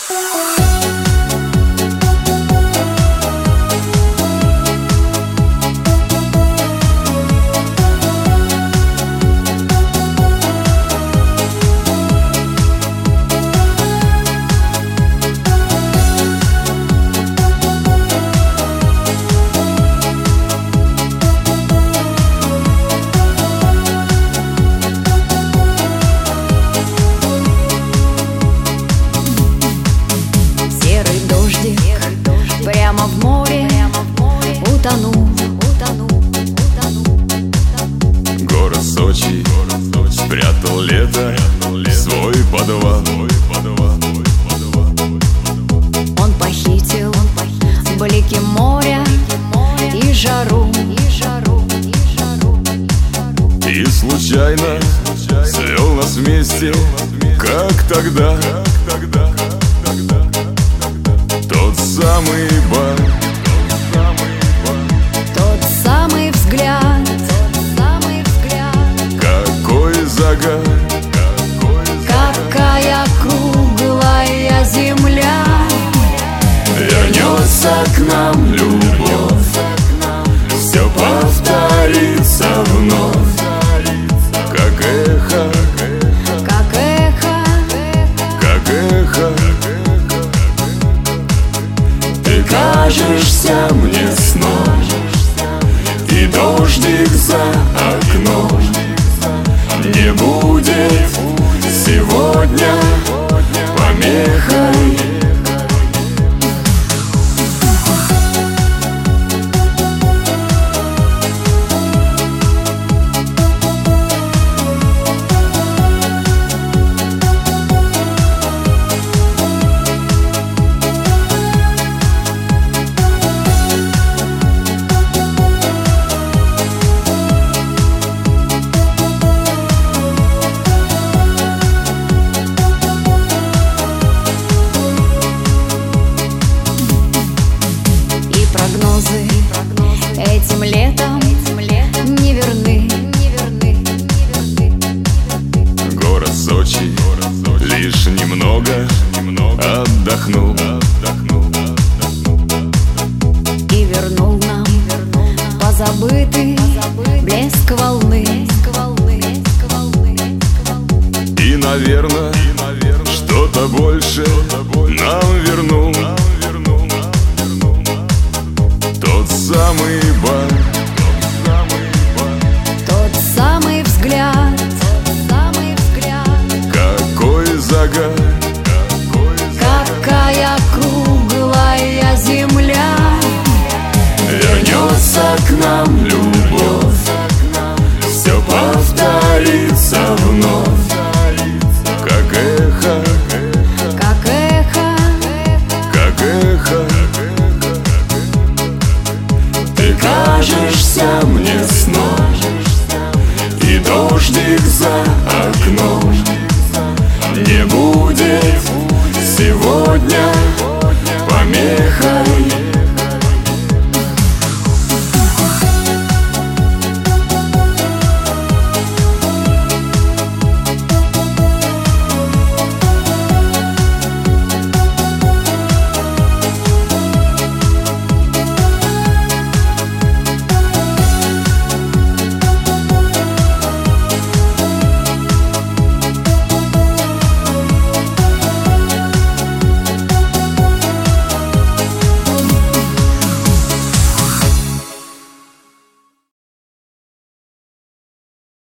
Прямо в море утонул. Город Сочи спрятал лето в свой подвал. Он похитил блики моря и жару. И случайно свел нас вместе, как тогда. Тот самый бар, тот самый взгляд, какой загар, какая круглая земля. вернется к нам любовь, все повторится вновь, как эхо, Как эхо, как эхо. Ты кажешься мне сном, и дождик за окном не будет сегодня помехой. прогнозы этим летом не верны. Город Сочи лишь немного отдохнул И вернул нам позабытый блеск волны. и, наверное, что-то больше нам вернул тот самый бар, Тот самый взгляд, какой загар, какая круглая земля. вернется к нам любовь, все повторится вновь, как эхо, Как эхо, как эхо. Ты кажешься мне сном, и дождик за окном не будет сегодня помехой.